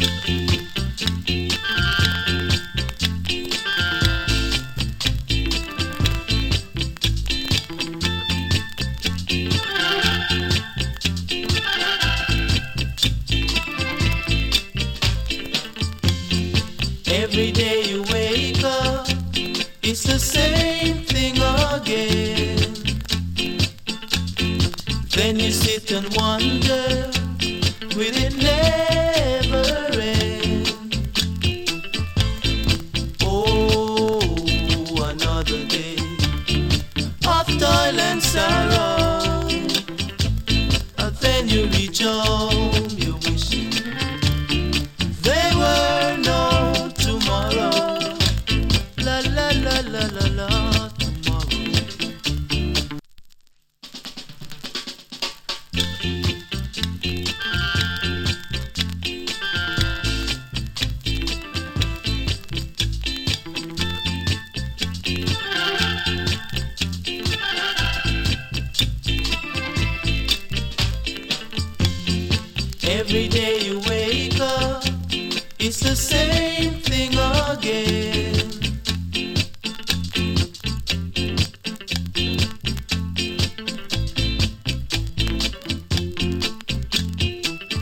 Every day you wake up, it's the same thing again. Then you sit and wonder, will it never end? Oh, another day of toil and sorrow. Then you reach home, you're wishing there were no tomorrow. La la la la la la, tomorrow. Every day you wake up, it's the same thing again.